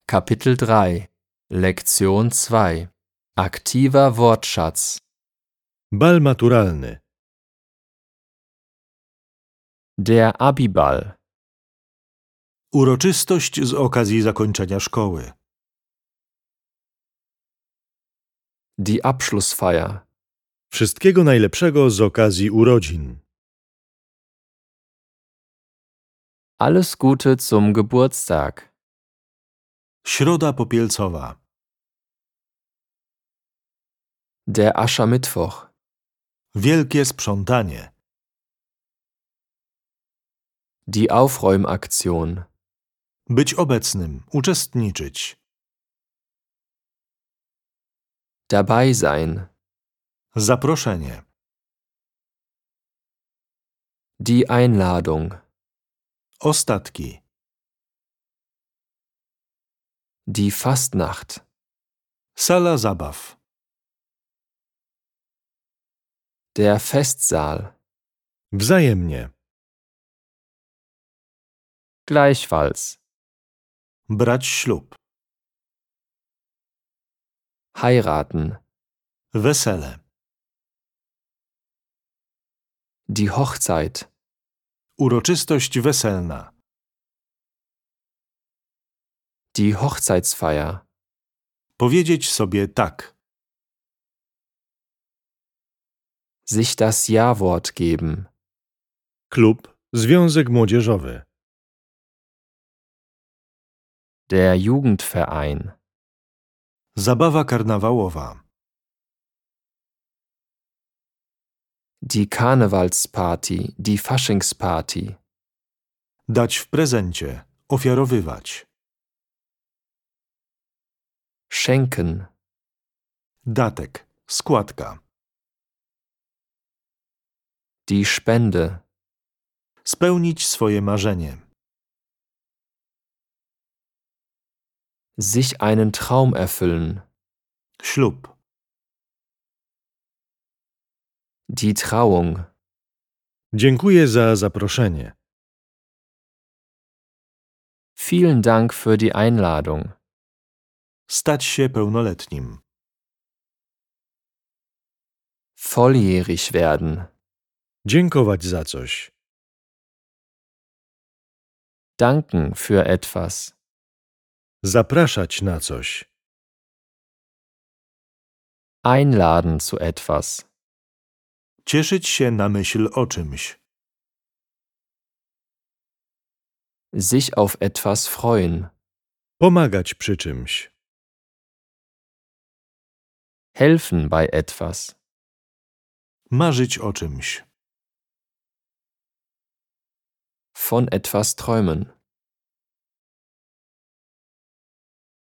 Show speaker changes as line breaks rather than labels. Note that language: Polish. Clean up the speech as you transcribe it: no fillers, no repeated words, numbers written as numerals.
Kapitel 3 Lektion 2 Aktiver Wortschatz
Bal maturalny.
Der Abiball
Uroczystość z okazji zakończenia szkoły.
Die Abschlussfeier
Wszystkiego najlepszego z okazji urodzin.
Alles Gute zum Geburtstag.
Środa Popielcowa.
Der Aschermittwoch
Wielkie sprzątanie.
Die Aufräumaktion
Być obecnym, uczestniczyć.
Dabei sein
Zaproszenie.
Die Einladung
Ostatki.
Die Fastnacht
Sala zabaw.
Der Festsaal
Wzajemnie.
Gleichfalls
Brać ślub.
Heiraten
Wesele.
Die Hochzeit
Uroczystość weselna.
Die Hochzeitsfeier
Powiedzieć sobie tak.
Sich das Ja-Wort geben
Klub, Związek Młodzieżowy.
Der Jugendverein
Zabawa karnawałowa.
Die Karnevalsparty, die Faschingsparty
Dać w prezencie. Ofiarowywać.
Schenken
Datek. Składka.
Die Spende
Spełnić swoje marzenie.
Sich einen Traum erfüllen
Ślub.
Die Trauung
Dziękuję za zaproszenie.
Vielen Dank für die Einladung.
Stać się pełnoletnim.
Volljährig werden
Dziękować za coś.
Danken für etwas.
Zapraszać na coś.
Einladen zu etwas.
Cieszyć się na myśl o czymś.
Sich auf etwas freuen.
Pomagać przy czymś.
Helfen bei etwas.
Marzyć o czymś.
Von etwas träumen.